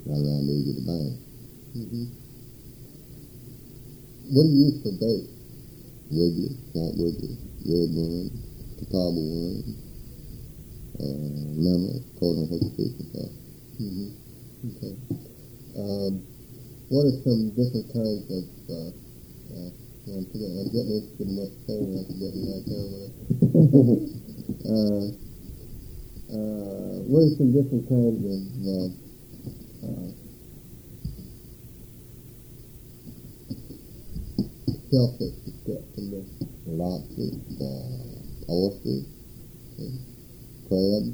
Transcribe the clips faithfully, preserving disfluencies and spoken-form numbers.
right around the edge of the bank. Mm-hmm. What do you use for bait? Wiggly, swamp wiggly, red worm, catawba worm, uh, lemon, according on what you fish and stuff. Mm-hmm. Okay. Um, what are some different kinds of, uh, uh, I'm, forgetting, I'm getting interested in what's saying, I'm forgetting right now. uh, uh, what are some different kinds of, uh, uh, shellfish you get from this? Lobsters, uh, oysters, uh, crabs.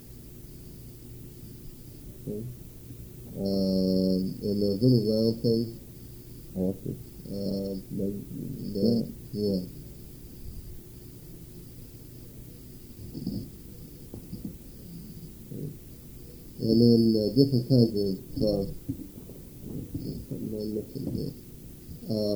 Okay. Um, and those little round things, Oysters. uh, they, they, yeah. And then uh, different kinds of, uh, something I'm missing here. Uh,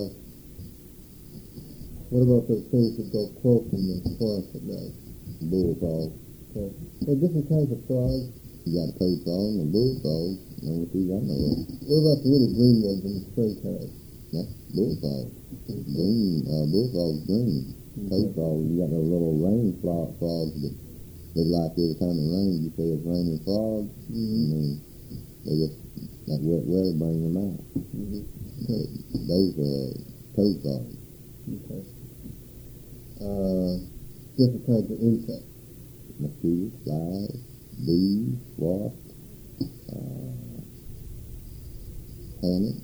what about those things that go croak in the forest at night? Bullfrog. Okay. There are different kinds of frogs. You got toad frog and bullfrog. Only two I know of. What about the little green ones in the springtime? That's bullfrog. Green, uh, bullfrog's green. Mm-hmm. Toad frog, you got those little rain frog, frogs that they like every time it rains, you say it's raining frogs. Mm-hmm. And then they just, like wet weather, bring them out. Mm-hmm. Okay. Those are toad frogs. Okay. Uh, different kinds of insects. Mosquitoes, flies, bees, wasps, uh, hornets.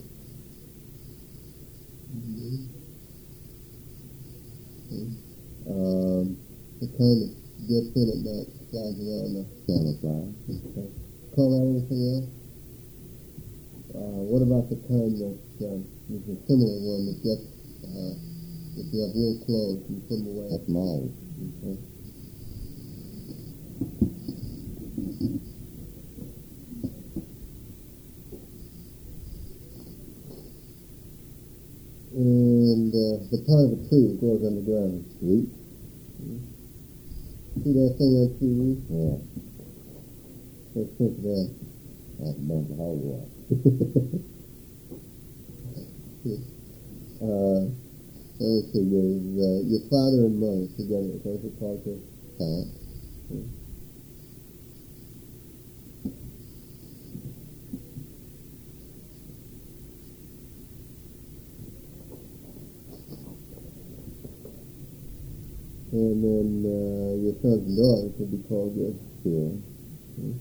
Mm-hmm. Okay. Um, the kind that gets in at night, flies around the Camouflage. okay. Call out anything else? Uh, what about the kind that um, is a similar one that gets, uh, if you have wool clothes, you put them away? That's moths. Okay. And uh, the part of a tree that grows on the ground. Root? See that thing on T V? Yeah. Let's think of that. That's a bunch of hogwash. uh, let's see, there's uh, your father and mother together. Those are called your parents. Hmm. And then uh, your sons and daughters would be called your children. Hmm.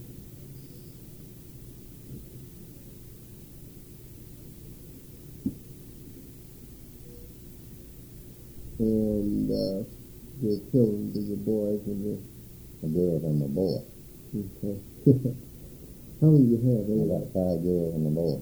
And uh, your children be your boys and your A girl and a boy. okay. How many do you have? I Anyway? got five girls and a boy.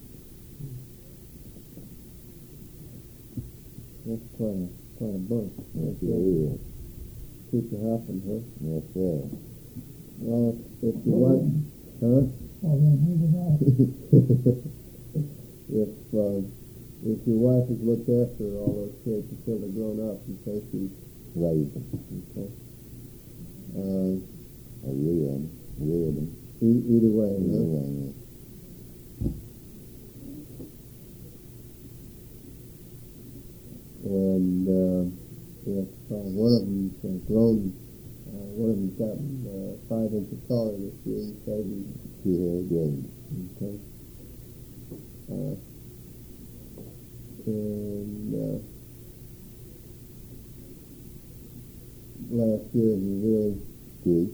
That's quite a quite a bunch. Yes, it is. Keep you hopping, huh? Yes, sir. Well, if you want, huh? Oh, then who was that? if uh, if your wife has looked after all those kids until they're grown up, you say she's Raised them. okay. Uh, Or reared them. Reared them. e- either way, Either huh? way, yeah. And uh, if uh, one of them's uh, grown, uh, one of them's gotten uh, five inches taller this year, you say he She had grown. okay. Uh, and uh, last year he really Good.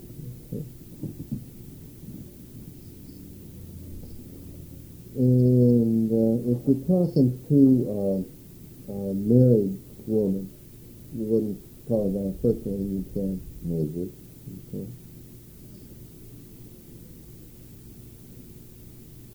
and uh, if you're talking to uh, a married woman, you wouldn't call her by her first name, you'd say Mildred. okay.